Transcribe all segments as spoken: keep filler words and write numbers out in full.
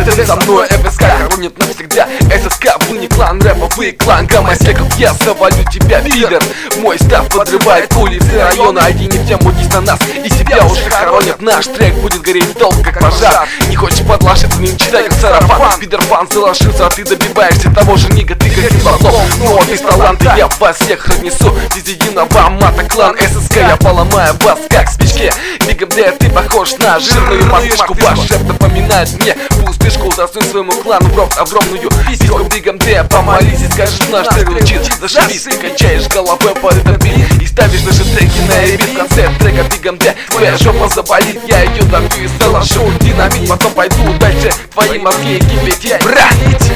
рядом со мной эф эс ка хоронит навсегда. эс эс ка, вы не клан рэпа, вы клан гомосеков. Я завалю тебя, пидор. Мой став подрывает улицы района. Один не в тему, дись на нас, и себя уже хоронят. Наш трек будет гореть долго, как пожар. Не хочешь подложиться, не читай, как сарафан. Пидорфан заложился, а ты добиваешься того же нига. Ты как слов, но без таланта я вас всех разнесу. Без единого мата клан эс эс ка. Я поломаю вас, как спички. Бигом Д, ты похож на жирную мартышку. Ваш шеф напоминает мне пустышку. Засунь своему клану в рот огромную письку. Бигом Д, помолись и скажешь, наш трек звучит. Зашибись, ты качаешь головой под этот бит и ставишь наши треки на репит. В конце трека Бигом Д, твоя жопа заболит. Я ее добью и заложу динамит. Потом пойду дальше твои мозги кипятить. Брать!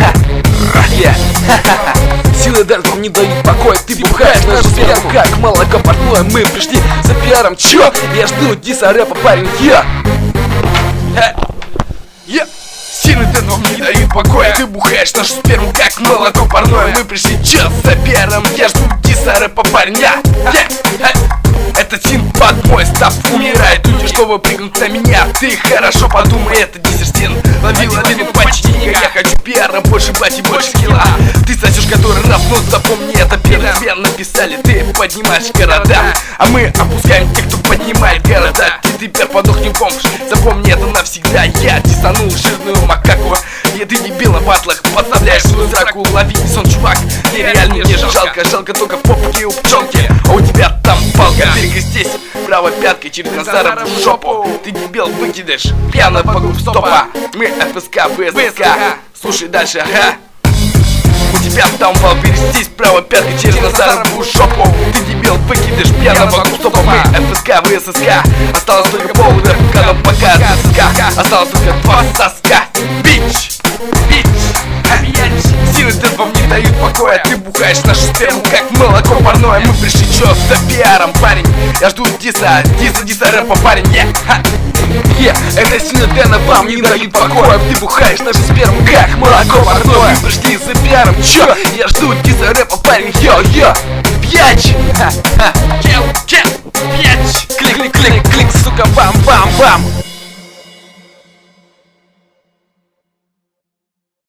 Силы дар вам не дают покоя. Ты бухаешь нашу сперму, как молоко парное. Мы пришли за пиаром, чё? Я жду диса рэпа, парень, я Я Силы дар вам не дают покоя. Ты бухаешь нашу сперму, как молоко парное. Мы пришли, чё, за пиаром? Я жду диса рэпа, парень, я Этот син под мой став умирает. Люди, чтобы прыгнуть на меня. Ты хорошо подумай, это дизерстин. Лови лавину почтенька. Я хочу пиара, больше бати, больше скилла. Ты сосешь который раз, но запомни это. Первый тебе написали, ты поднимаешь города, а мы опускаем тех, кто поднимает города. Ты теперь подохнем бомж, запомни это навсегда. Я тисанул жирную макаку. И ты дебил на батлах, подставляешь свою сраку. Лови сон, чувак, нереально мне жалко. Жалко только в попке у пчелки, а у тебя там палка. Перекрестись правой пяткой через консаров в жопу. Ты дебил, выкидыш пьяно вокруг стопа. Мы эф эс ка, вы эс эс ка. Слушай дальше, ага. У тебя там вал, перестись правой пяткой через консаров в жопу. Ты дебил, выкидыш пьяно вокруг стопа. Мы эф эс ка, вы эс эс ка. Осталось только пол рэп, но пока эс эс ка. Осталось только два соска. Бич, бич, силы дэд вам не дают покоя. Ты бухаешь нашу сперму, как молоко парное. Мы пришли, чё, за пиаром, парень. Я жду диса, диса, диса рэпа, парень, я yeah. Это силы дэна вам не дают покоя. Ты бухаешь нашу сперму, как молоко парное. Мы пришли за пиаром, чё, я жду диса рэпа, парень, йо-йо. Пьяч, чел, чел, пьяч. Клик, клик, клик, клик, сука, бам-бам-бам.